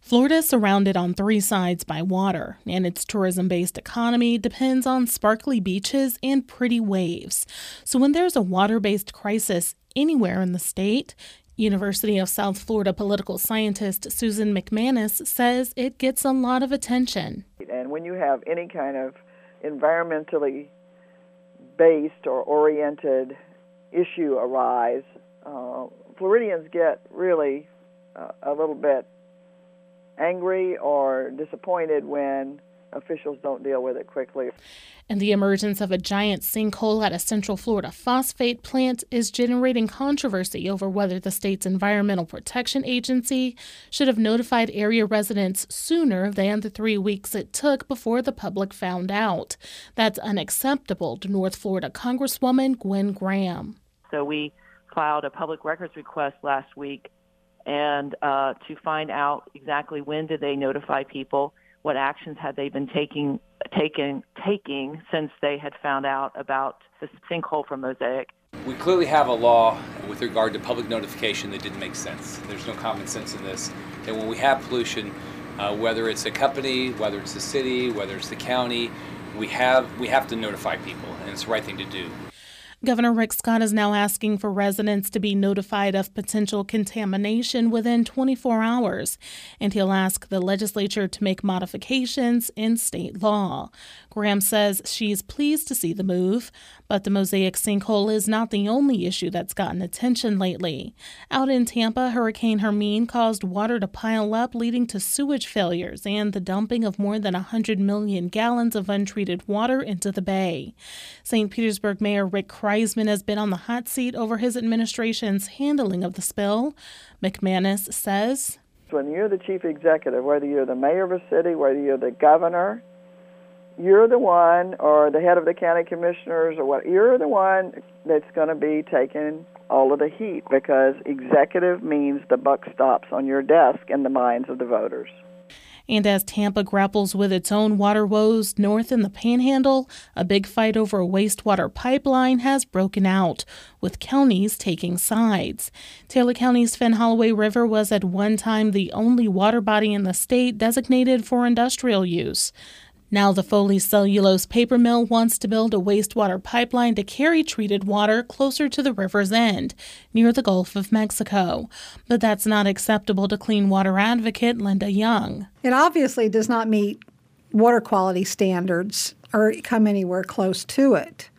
Florida is surrounded on three sides by water, and its tourism-based economy depends on sparkly beaches and pretty waves. So when there's a water-based crisis anywhere in the state, University of South Florida political scientist Susan McManus says it gets a lot of attention. And when you have any kind of environmentally based or oriented issue arise, Floridians get really a little bit angry or disappointed when officials don't deal with it quickly. And the emergence of a giant sinkhole at a Central Florida phosphate plant is generating controversy over whether the state's Environmental Protection Agency should have notified area residents sooner than the 3 weeks it took before the public found out. That's unacceptable to North Florida Congresswoman Gwen Graham. So we filed a public records request last week and to find out exactly when did they notify people, what actions had they been taking since they had found out about the sinkhole from Mosaic. We clearly have a law with regard to public notification that didn't make sense. There's no common sense in this. And when we have pollution, whether it's a company, whether it's the city, whether it's the county, we have to notify people, and it's the right thing to do. Governor Rick Scott is now asking for residents to be notified of potential contamination within 24 hours, and he'll ask the legislature to make modifications in state law. Graham says she's pleased to see the move, but the Mosaic sinkhole is not the only issue that's gotten attention lately. Out in Tampa, Hurricane Hermine caused water to pile up, leading to sewage failures and the dumping of more than 100 million gallons of untreated water into the bay. St. Petersburg Mayor Rick Kreisman has been on the hot seat over his administration's handling of the spill. McManus says, when you're the chief executive, whether you're the mayor of a city, whether you're the governor, you're the one, or the head of the county commissioners, or what, you're the one that's going to be taking all of the heat, because executive means the buck stops on your desk in the minds of the voters. And as Tampa grapples with its own water woes north in the Panhandle, a big fight over a wastewater pipeline has broken out, with counties taking sides. Taylor County's Fenn-Holloway River was at one time the only water body in the state designated for industrial use. Now the Foley Cellulose paper mill wants to build a wastewater pipeline to carry treated water closer to the river's end, near the Gulf of Mexico. But that's not acceptable to clean water advocate Linda Young. It obviously does not meet water quality standards or come anywhere close to it.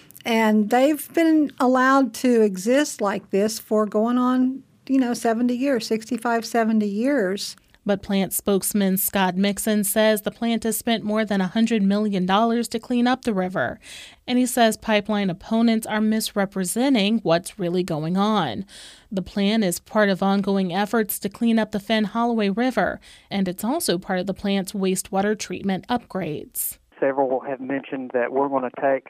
And they've been allowed to exist like this for going on, 70 years, 65, 70 years. But plant spokesman Scott Mixon says the plant has spent more than $100 million to clean up the river. And he says pipeline opponents are misrepresenting what's really going on. The plan is part of ongoing efforts to clean up the Fenn-Holloway River, and it's also part of the plant's wastewater treatment upgrades. Several have mentioned that we're going to take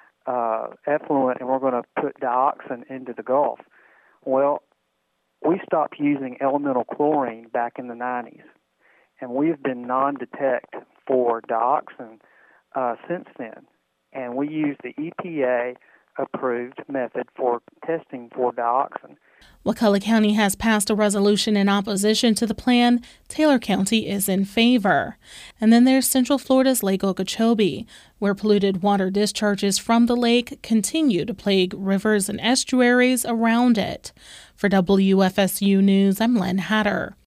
effluent and we're going to put dioxin into the Gulf. Well, we stopped using elemental chlorine back in the 90s, and we've been non-detect for dioxin since then. And we use the EPA-approved method for testing for dioxin. Wakulla County has passed a resolution in opposition to the plan. Taylor County is in favor. And then there's Central Florida's Lake Okeechobee, where polluted water discharges from the lake continue to plague rivers and estuaries around it. For WFSU News, I'm Len Hatter.